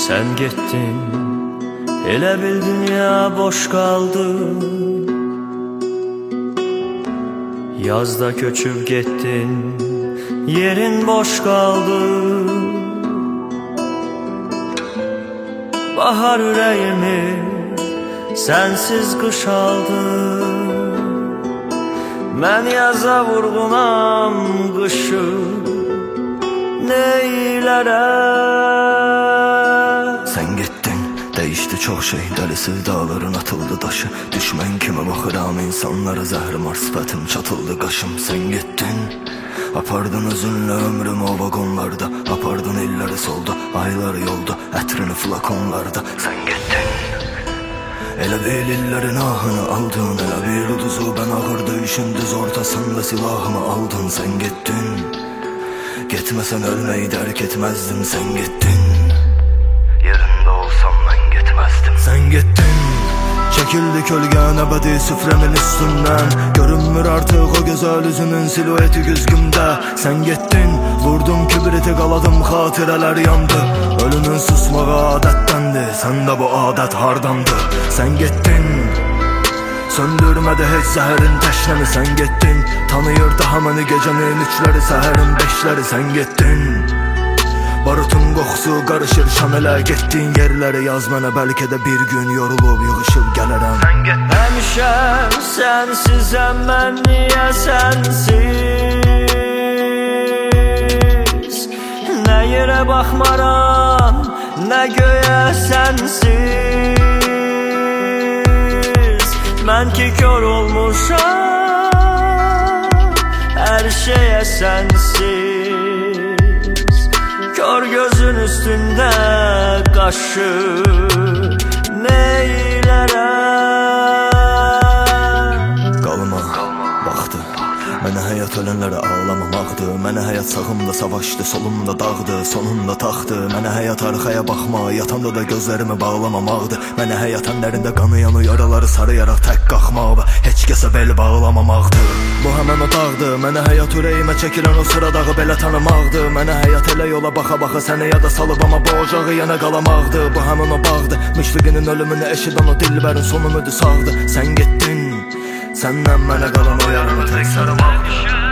Sen getdin, elə bil dünya boş qaldı. Yazda köçüb getdin, yerin boş qaldı. Bahar ürəyimi sensiz qış aldı. Mən yaza vurğunam qışı neylərəm. Sen getdin, değişti çok şey. Dəlisi dağların atıldı daşı. Düşmən kimi baxıram insanlara, zəhrimar sifətim çatıldı qaşım. Sen getdin, apardın özünlə ömrüm o vagonlarda. Apardın illəri solda, ayları yolda, ətrini flakonlarda. Sen getdin, elə bil illerin ahını aldın. Elə bir uduzu ben ağırdı işin düz ortasında silahımı aldın. Sen getdin, getməsən ölmeyi dərk etməzdim. Sen getdin, yerində olsam mən getməzdim. Sen getdin, çekildi kölgən əbədi süfrəmin üstündən. Görünmür artıq o gözəl üzünün silueti güzgümdə. Sen getdin, vurdum kibriti qaladım, xatirələr yandı. Ölünün susmağı adətdəndi, səndə bu adət hardandı? Sen getdin, söndürmədi heç zəhərin təşnəni. Sen getdin, tanıyırdı hamını gecənin üçləri, səhərin beşləri. Sen getdin, barutun qoxusu qarışır şamələ. Getdin yerləri yaz mənə, bəlkə də bir gün yorulub yığışıb gələrəm. Həmişə sənsizəm mən, niyə sənsiz? Nə yerə baxmaram, nə göyə sənsiz. Mən ki kör olmuşam, hər şeyə sənsiz. Kör gözün üstündə qaşı neylərəm. Qalma, baxdı mənə həyat ölənlərə ağlamamaqdı. Mənə həyat sağımda savaşdı, solumda dağdı, sonunda taxtı. Mənə həyat arxaya baxma, yatanda da gözlərimi bağlamamaqdı. Mənə həyat ənlərində qanayan o yaraları sarıyaraq tək qalxmaq və heç kəsə bel bağlamamaqdı. Bu həmən o dağdı, mənə həyat ürəyimə çəkilən o sıra dağı belə tanımaqdı. Mənə həyat elə yola baxa-baxa səni yada salıb, amma bu ocağı yenə qalamaqdı. Bu həmən o bağdı, müşfiqinin ölümünü eşidən o dilbərin sonu müdü sağdı. Sen getdin, səndən mənə qalan o yarımı tək sarımaqdı.